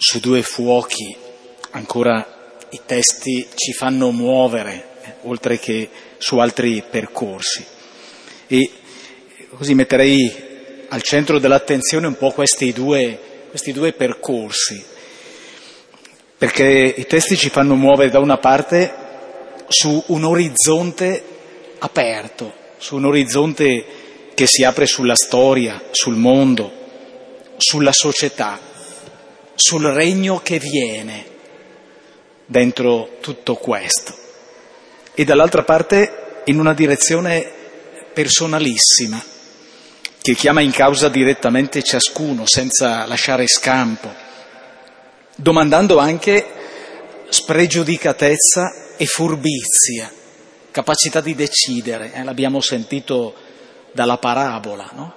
su due fuochi, ancora i testi ci fanno muovere, oltre che su altri percorsi. E così metterei al centro dell'attenzione un po' questi due percorsi, perché i testi ci fanno muovere da una parte su un orizzonte aperto, su un orizzonte che si apre sulla storia, sul mondo, sulla società, sul regno che viene dentro tutto questo, e dall'altra parte in una direzione personalissima che chiama in causa direttamente ciascuno senza lasciare scampo, domandando anche spregiudicatezza e furbizia, capacità di decidere, l'abbiamo sentito dalla parabola, no?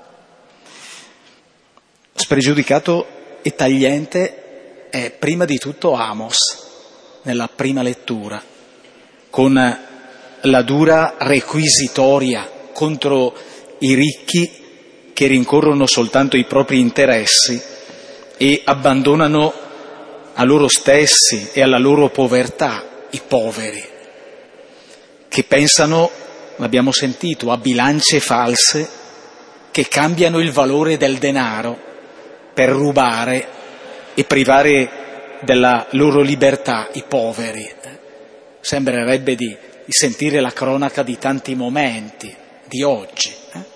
Spregiudicato e tagliente è prima di tutto Amos, nella prima lettura, con la dura requisitoria contro i ricchi che rincorrono soltanto i propri interessi e abbandonano a loro stessi e alla loro povertà i poveri, che pensano, l'abbiamo sentito, a bilance false che cambiano il valore del denaro per rubare e privare della loro libertà i poveri. Sembrerebbe di sentire la cronaca di tanti momenti di oggi.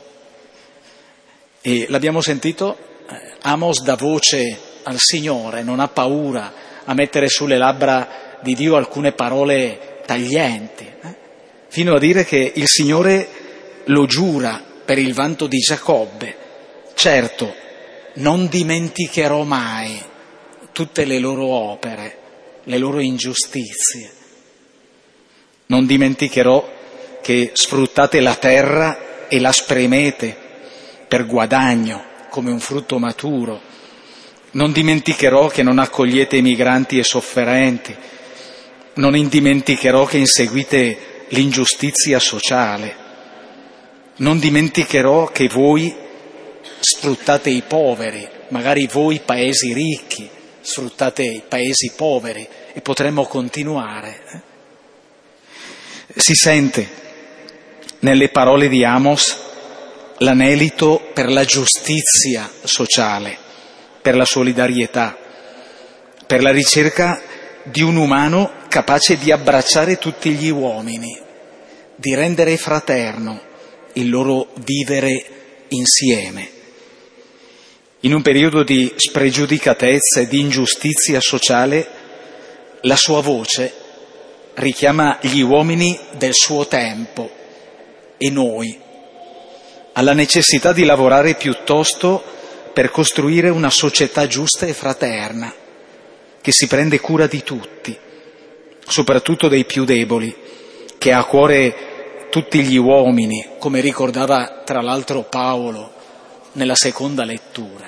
E l'abbiamo sentito, Amos dà voce al Signore, non ha paura a mettere sulle labbra di Dio alcune parole taglienti, fino a dire che il Signore lo giura per il vanto di Giacobbe: certo, non dimenticherò mai tutte le loro opere, le loro ingiustizie. Non dimenticherò che sfruttate la terra e la spremete per guadagno come un frutto maturo. Non dimenticherò che non accogliete i migranti e sofferenti. Non dimenticherò che inseguite l'ingiustizia sociale. Non dimenticherò che voi sfruttate i poveri, magari voi paesi ricchi sfruttate i paesi poveri, e potremmo continuare. Si sente nelle parole di Amos l'anelito per la giustizia sociale, per la solidarietà, per la ricerca di un umano capace di abbracciare tutti gli uomini, di rendere fraterno il loro vivere insieme. In un periodo di spregiudicatezza e di ingiustizia sociale, la sua voce richiama gli uomini del suo tempo e noi alla necessità di lavorare piuttosto per costruire una società giusta e fraterna, che si prende cura di tutti, soprattutto dei più deboli, che ha a cuore tutti gli uomini, come ricordava tra l'altro Paolo nella seconda lettura.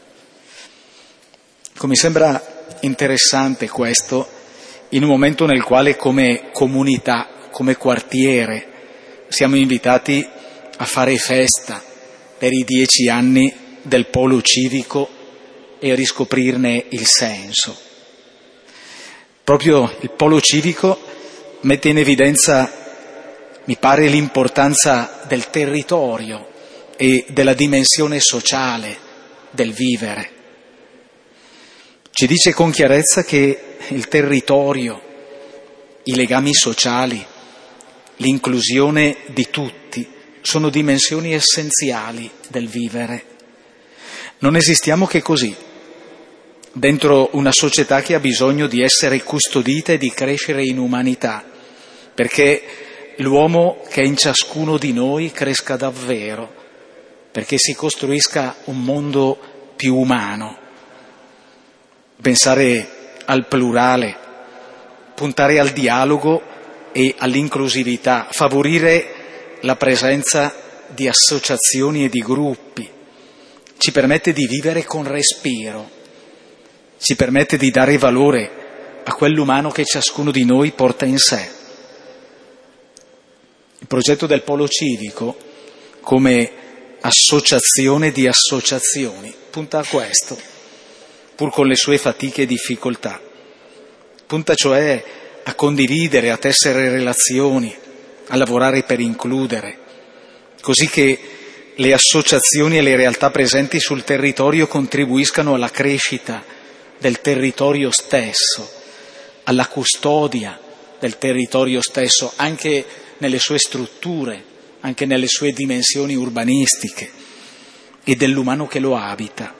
Mi sembra interessante questo, in un momento nel quale come comunità, come quartiere, siamo invitati a fare festa per i 10 anni del polo civico e riscoprirne il senso. Proprio il polo civico mette in evidenza, mi pare, l'importanza del territorio e della dimensione sociale del vivere. Ci dice con chiarezza che il territorio, i legami sociali, l'inclusione di tutti sono dimensioni essenziali del vivere. Non esistiamo che così, dentro una società che ha bisogno di essere custodita e di crescere in umanità, perché l'uomo che è in ciascuno di noi cresca davvero, perché si costruisca un mondo più umano. Pensare al plurale, puntare al dialogo e all'inclusività, favorire la presenza di associazioni e di gruppi, ci permette di vivere con respiro, ci permette di dare valore a quell'umano che ciascuno di noi porta in sé. Il progetto del polo civico, come associazione di associazioni, punta a questo, pur con le sue fatiche e difficoltà. Punta cioè a condividere, a tessere relazioni, a lavorare per includere, così che le associazioni e le realtà presenti sul territorio contribuiscano alla crescita del territorio stesso, alla custodia del territorio stesso, anche nelle sue strutture, anche nelle sue dimensioni urbanistiche e dell'umano che lo abita.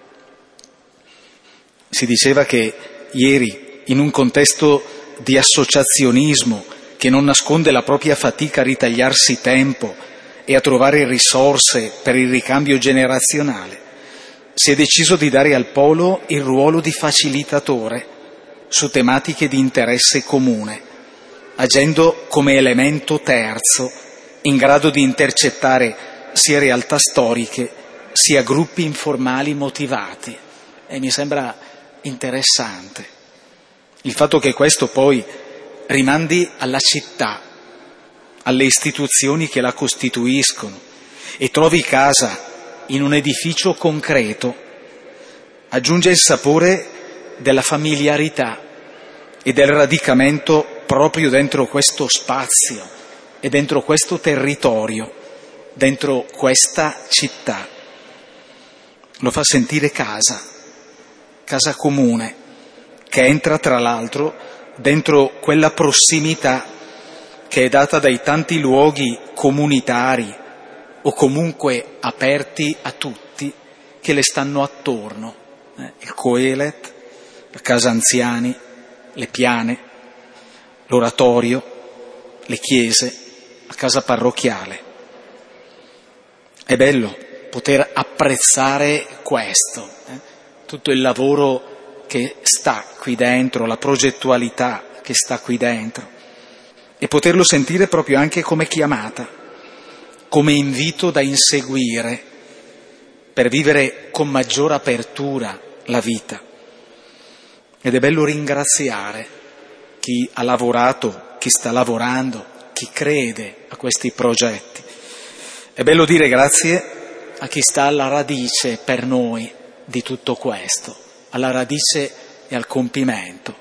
Si diceva che ieri, in un contesto di associazionismo che non nasconde la propria fatica a ritagliarsi tempo e a trovare risorse per il ricambio generazionale, si è deciso di dare al polo il ruolo di facilitatore su tematiche di interesse comune, agendo come elemento terzo in grado di intercettare sia realtà storiche sia gruppi informali motivati. E mi sembra interessante il fatto che questo poi rimandi alla città, alle istituzioni che la costituiscono, e trovi casa in un edificio concreto, aggiunge il sapore della familiarità e del radicamento proprio dentro questo spazio e dentro questo territorio, dentro questa città. Lo fa sentire casa comune, che entra tra l'altro dentro quella prossimità che è data dai tanti luoghi comunitari o comunque aperti a tutti che le stanno attorno, il Coelet, la casa anziani, le piane, l'oratorio, le chiese, la casa parrocchiale. È bello poter apprezzare questo, tutto il lavoro che sta qui dentro, la progettualità che sta qui dentro, e poterlo sentire proprio anche come chiamata, come invito da inseguire per vivere con maggior apertura la vita. Ed è bello ringraziare chi ha lavorato, chi sta lavorando, chi crede a questi progetti. È bello dire grazie a chi sta alla radice per noi di tutto questo, alla radice e al compimento.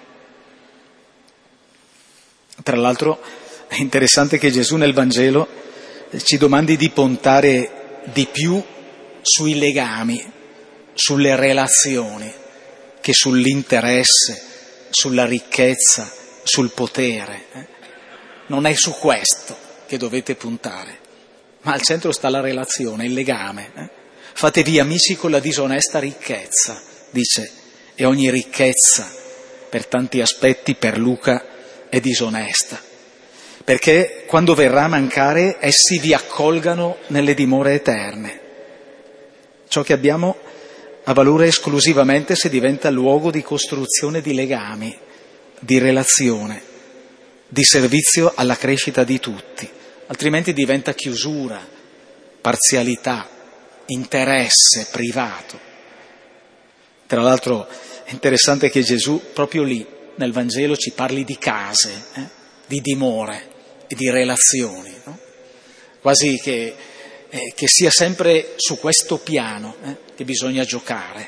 Tra l'altro è interessante che Gesù nel Vangelo ci domandi di puntare di più sui legami, sulle relazioni, che sull'interesse, sulla ricchezza, sul potere. Non è su questo che dovete puntare, ma al centro sta la relazione, il legame. Fatevi amici con la disonesta ricchezza, dice, e ogni ricchezza, per tanti aspetti, per Luca, è disonesta, perché quando verrà a mancare essi vi accolgano nelle dimore eterne. Ciò che abbiamo ha valore esclusivamente se diventa luogo di costruzione di legami, di relazione, di servizio alla crescita di tutti, altrimenti diventa chiusura, parzialità, interesse privato. Tra l'altro è interessante che Gesù proprio lì nel Vangelo ci parli di case, di dimore e di relazioni, no? Quasi che sia sempre su questo piano che bisogna giocare,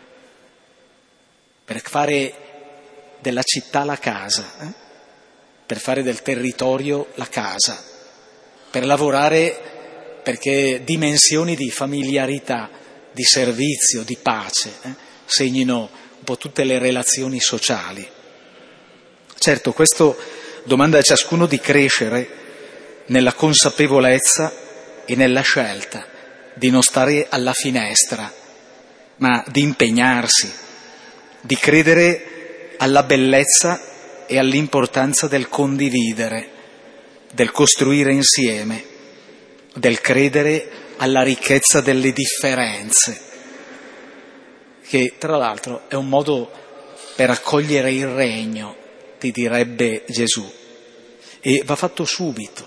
per fare della città la casa, per fare del territorio la casa, per lavorare perché dimensioni di familiarità, di servizio, di pace segnino un po' tutte le relazioni sociali. Certo, questo domanda a ciascuno di crescere nella consapevolezza e nella scelta di non stare alla finestra, ma di impegnarsi, di credere alla bellezza e all'importanza del condividere, del costruire insieme, del credere alla ricchezza delle differenze, che tra l'altro è un modo per accogliere il regno, ti direbbe Gesù, e va fatto subito.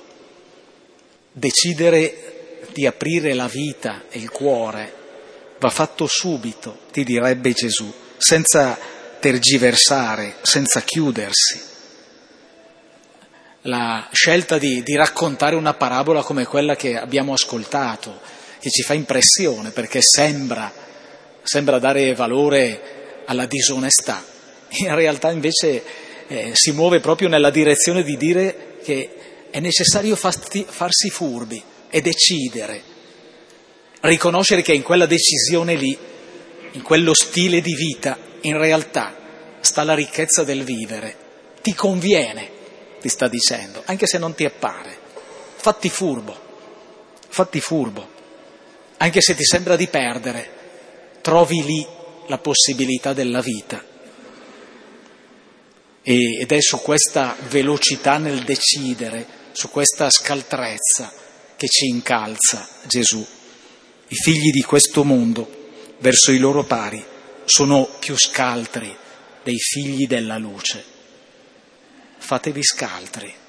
Decidere di aprire la vita e il cuore va fatto subito, ti direbbe Gesù, senza tergiversare, senza chiudersi. La scelta di raccontare una parabola come quella che abbiamo ascoltato, che ci fa impressione perché sembra dare valore alla disonestà. In realtà invece si muove proprio nella direzione di dire che è necessario farsi furbi e decidere, riconoscere che in quella decisione lì, in quello stile di vita, in realtà sta la ricchezza del vivere. Ti conviene, ti sta dicendo, anche se non ti appare. Fatti furbo, anche se ti sembra di perdere, trovi lì la possibilità della vita. Ed è su questa velocità nel decidere, su questa scaltrezza che ci incalza Gesù. I figli di questo mondo, verso i loro pari, sono più scaltri dei figli della luce. Fatevi scaltri.